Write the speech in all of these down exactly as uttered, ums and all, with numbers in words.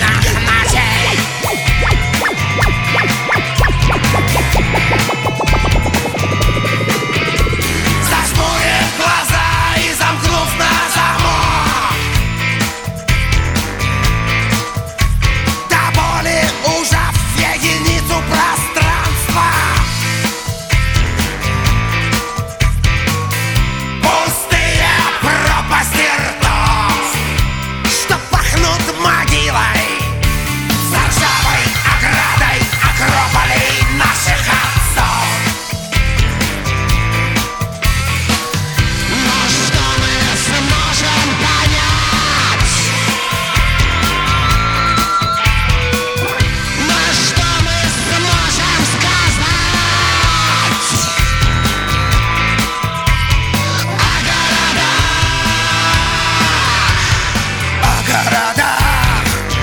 окнах ночей. Зажмурив глаза и замкнув на замок, до боли ужав единицу пространства. Пустые пропасти ртов, что пахнут могилой, за ржавой оградой акрополей наших отцов. Но что мы сможем понять? Но что мы сможем сказать о городах, о городах,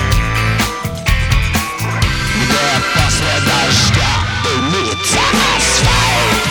где после дождя дымится асфальт?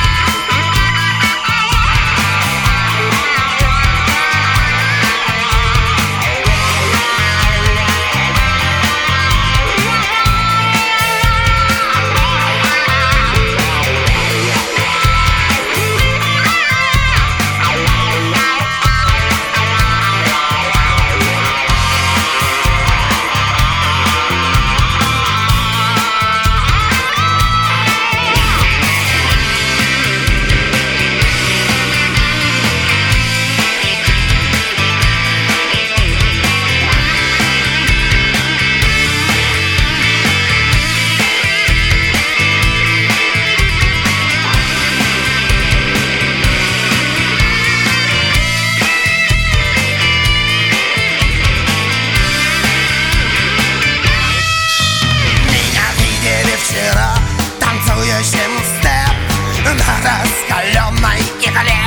Меня видели вчера танцующим степ на раскаленной игле.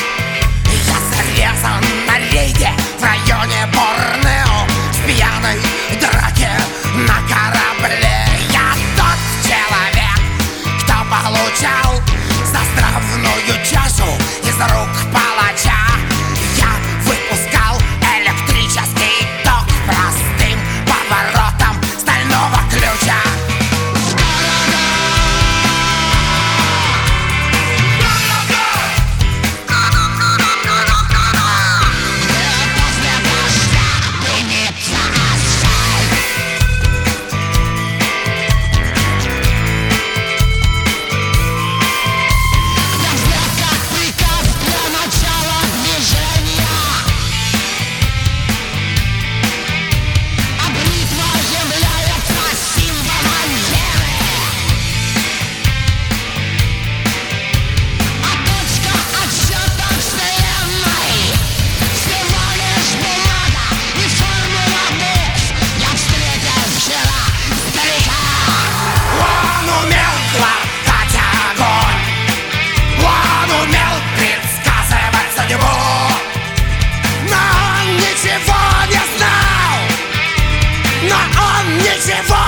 Я зарезан на рейде в районе Борнео в пьяной драке на корабле. Я тот человек, кто получал заздравную чашу из рук палача. Я выпускал электрический ток простым поворотом стального ключа. Ничего